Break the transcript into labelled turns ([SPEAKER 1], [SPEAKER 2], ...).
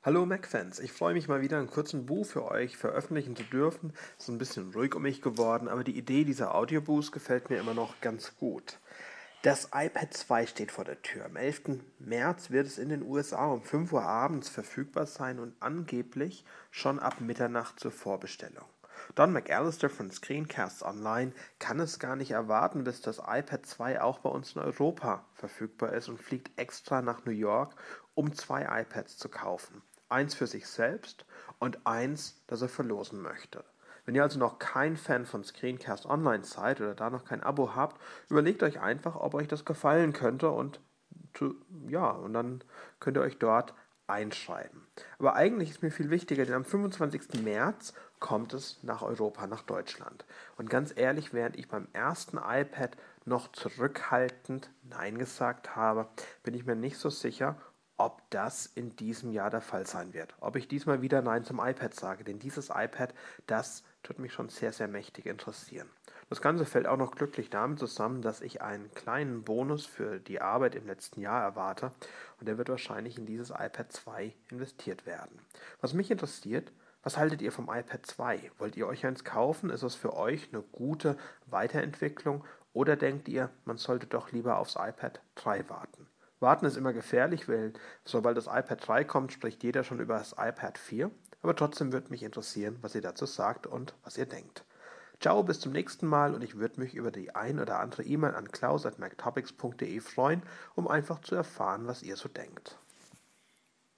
[SPEAKER 1] Hallo Mac-Fans, ich freue mich mal wieder einen kurzen Buch für euch veröffentlichen zu dürfen. Es ist ein bisschen ruhig um mich geworden, aber die Idee dieser Audiobuchs gefällt mir immer noch ganz gut. Das iPad 2 steht vor der Tür. Am 11. März wird es in den USA um 5 Uhr abends verfügbar sein und angeblich schon ab Mitternacht zur Vorbestellung. Don McAllister von Screencasts Online kann es gar nicht erwarten, bis das iPad 2 auch bei uns in Europa verfügbar ist und fliegt extra nach New York, um zwei iPads zu kaufen. Eins für sich selbst und eins, das er verlosen möchte. Wenn ihr also noch kein Fan von Screencast Online seid oder da noch kein Abo habt, überlegt euch einfach, ob euch das gefallen könnte und und dann könnt ihr euch dort einschreiben. Aber eigentlich ist mir viel wichtiger, denn am 25. März kommt es nach Europa, nach Deutschland. Und ganz ehrlich, während ich beim ersten iPad noch zurückhaltend Nein gesagt habe, bin ich mir nicht so sicher, ob das in diesem Jahr der Fall sein wird. Ob ich diesmal wieder Nein zum iPad sage. Denn dieses iPad, das tut mich schon sehr, sehr mächtig interessieren. Das Ganze fällt auch noch glücklich damit zusammen, dass ich einen kleinen Bonus für die Arbeit im letzten Jahr erwarte. Und der wird wahrscheinlich in dieses iPad 2 investiert werden. Was mich interessiert, was haltet ihr vom iPad 2? Wollt ihr euch eins kaufen? Ist es für euch eine gute Weiterentwicklung? Oder denkt ihr, man sollte doch lieber aufs iPad 3 warten? Warten ist immer gefährlich, weil sobald das iPad 3 kommt, spricht jeder schon über das iPad 4. Aber trotzdem würde mich interessieren, was ihr dazu sagt und was ihr denkt. Ciao, bis zum nächsten Mal und ich würde mich über die ein oder andere E-Mail an klaus@mactopics.de freuen, um einfach zu erfahren, was ihr so denkt.